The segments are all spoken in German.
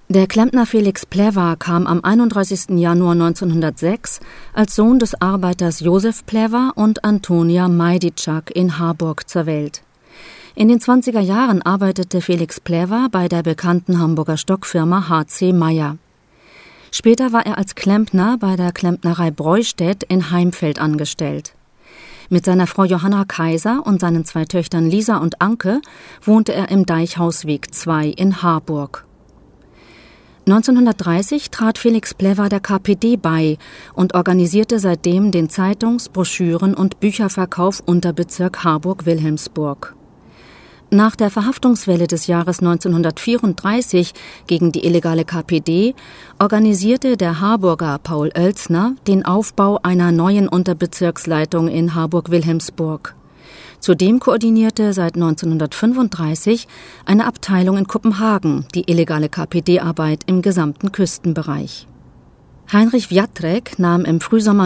Der Klempner Felix Plewa kam am 31. Januar 1906 als Sohn des Arbeiters Josef Plewa und Antonia Majditschak in Harburg zur Welt. In den 20er Jahren arbeitete Felix Plewa bei der bekannten Hamburger Stockfirma H.C. Mayer. Später war er als Klempner bei der Klempnerei Breustedt in Heimfeld angestellt. Mit seiner Frau Johanna Kaiser und seinen 2 Töchtern Lisa und Anke wohnte er im Deichhausweg 2 in Harburg. 1930 trat Felix Plewa der KPD bei und organisierte seitdem den Zeitungs-, Broschüren- und Bücherverkauf Unterbezirk Harburg-Wilhelmsburg. Nach der Verhaftungswelle des Jahres 1934 gegen die illegale KPD organisierte der Harburger Paul Oelsner den Aufbau einer neuen Unterbezirksleitung in Harburg-Wilhelmsburg. Zudem koordinierte seit 1935 eine Abteilung in Kopenhagen die illegale KPD-Arbeit im gesamten Küstenbereich. Heinrich Wjattrek nahm im Frühsommer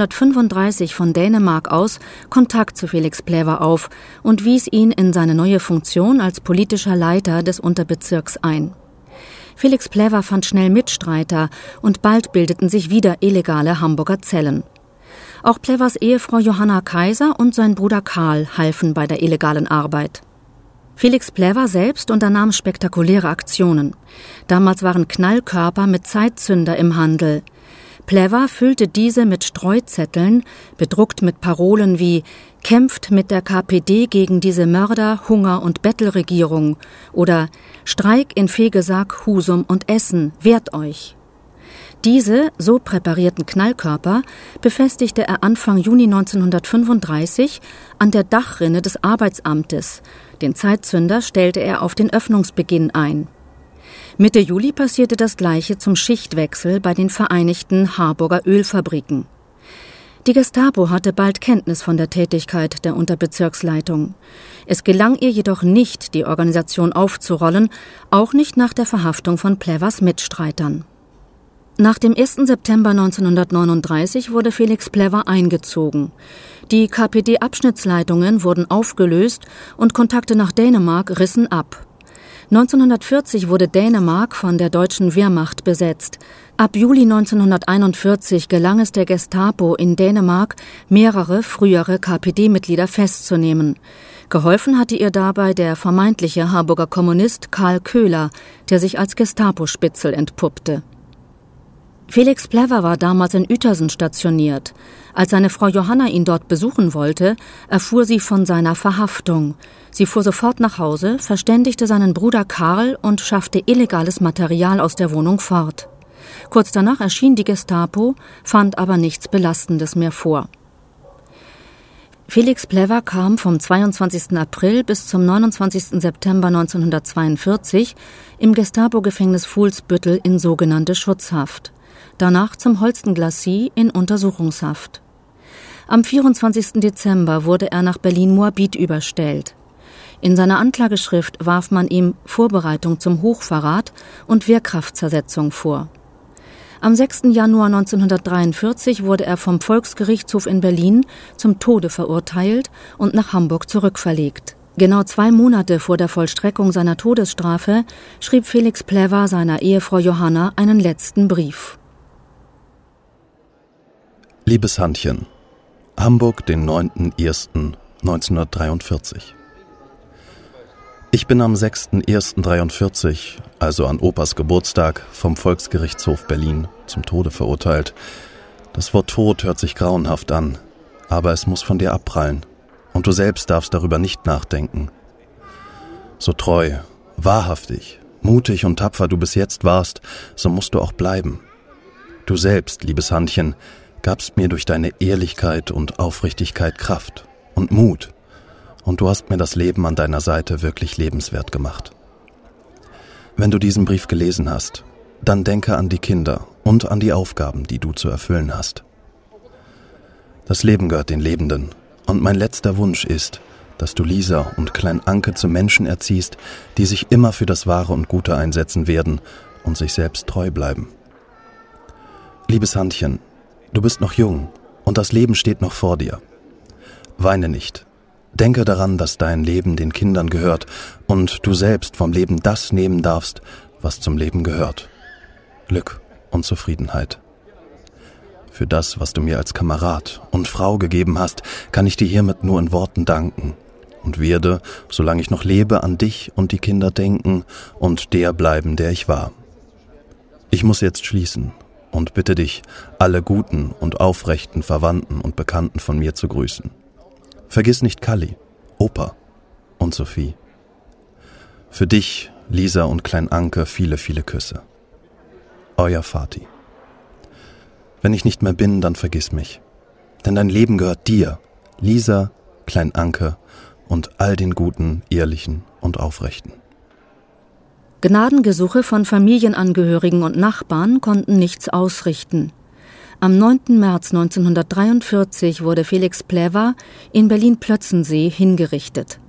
1935 von Dänemark aus Kontakt zu Felix Plewa auf und wies ihn in seine neue Funktion als politischer Leiter des Unterbezirks ein. Felix Plewa fand schnell Mitstreiter und bald bildeten sich wieder illegale Hamburger Zellen. Auch Plewas Ehefrau Johanna Kaiser und sein Bruder Karl halfen bei der illegalen Arbeit. Felix Plewa selbst unternahm spektakuläre Aktionen. Damals waren Knallkörper mit Zeitzünder im Handel. Plewa füllte diese mit Streuzetteln, bedruckt mit Parolen wie »Kämpft mit der KPD gegen diese Mörder-, Hunger- und Bettelregierung« oder »Streik in Fegesack, Husum und Essen, wehrt euch«. Diese so präparierten Knallkörper befestigte er Anfang Juni 1935 an der Dachrinne des Arbeitsamtes. Den Zeitzünder stellte er auf den Öffnungsbeginn ein. Mitte Juli passierte das Gleiche zum Schichtwechsel bei den Vereinigten Harburger Ölfabriken. Die Gestapo hatte bald Kenntnis von der Tätigkeit der Unterbezirksleitung. Es gelang ihr jedoch nicht, die Organisation aufzurollen, auch nicht nach der Verhaftung von Plewas Mitstreitern. Nach dem 1. September 1939 wurde Felix Plewa eingezogen. Die KPD-Abschnittsleitungen wurden aufgelöst und Kontakte nach Dänemark rissen ab. 1940 wurde Dänemark von der deutschen Wehrmacht besetzt. Ab Juli 1941 gelang es der Gestapo in Dänemark, mehrere frühere KPD-Mitglieder festzunehmen. Geholfen hatte ihr dabei der vermeintliche Harburger Kommunist Karl Köhler, der sich als Gestapo-Spitzel entpuppte. Felix Plewa war damals in Uetersen stationiert. Als seine Frau Johanna ihn dort besuchen wollte, erfuhr sie von seiner Verhaftung. Sie fuhr sofort nach Hause, verständigte seinen Bruder Karl und schaffte illegales Material aus der Wohnung fort. Kurz danach erschien die Gestapo, fand aber nichts Belastendes mehr vor. Felix Plewa kam vom 22. April bis zum 29. September 1942 im Gestapo-Gefängnis Fuhlsbüttel in sogenannte Schutzhaft. Danach zum Holsten-Glacis in Untersuchungshaft. Am 24. Dezember wurde er nach Berlin-Moabit überstellt. In seiner Anklageschrift warf man ihm Vorbereitung zum Hochverrat und Wehrkraftzersetzung vor. Am 6. Januar 1943 wurde er vom Volksgerichtshof in Berlin zum Tode verurteilt und nach Hamburg zurückverlegt. Genau 2 Monate vor der Vollstreckung seiner Todesstrafe schrieb Felix Plewa seiner Ehefrau Johanna einen letzten Brief. Liebes Handchen, Hamburg, den 9.01.1943. Ich bin am 6.01.43, also an Opas Geburtstag, vom Volksgerichtshof Berlin zum Tode verurteilt. Das Wort Tod hört sich grauenhaft an, aber es muss von dir abprallen. Und du selbst darfst darüber nicht nachdenken. So treu, wahrhaftig, mutig und tapfer du bis jetzt warst, so musst du auch bleiben. Du selbst, liebes Handchen, gabst mir durch deine Ehrlichkeit und Aufrichtigkeit Kraft und Mut. Und du hast mir das Leben an deiner Seite wirklich lebenswert gemacht. Wenn du diesen Brief gelesen hast, dann denke an die Kinder und an die Aufgaben, die du zu erfüllen hast. Das Leben gehört den Lebenden. Und mein letzter Wunsch ist, dass du Lisa und Klein Anke zu Menschen erziehst, die sich immer für das Wahre und Gute einsetzen werden und sich selbst treu bleiben. Liebes Handchen, du bist noch jung und das Leben steht noch vor dir. Weine nicht. Denke daran, dass dein Leben den Kindern gehört und du selbst vom Leben das nehmen darfst, was zum Leben gehört. Glück und Zufriedenheit. Für das, was du mir als Kamerad und Frau gegeben hast, kann ich dir hiermit nur in Worten danken und werde, solange ich noch lebe, an dich und die Kinder denken und der bleiben, der ich war. Ich muss jetzt schließen und bitte dich, alle guten und aufrechten Verwandten und Bekannten von mir zu grüßen. Vergiss nicht Kalli, Opa und Sophie. Für dich, Lisa und Klein Anke, viele, viele Küsse. Euer Vati. Wenn ich nicht mehr bin, dann vergiss mich. Denn dein Leben gehört dir, Lisa, Klein Anke und all den Guten, Ehrlichen und Aufrechten. Gnadengesuche von Familienangehörigen und Nachbarn konnten nichts ausrichten. Am 9. März 1943 wurde Felix Plehwa in Berlin-Plötzensee hingerichtet.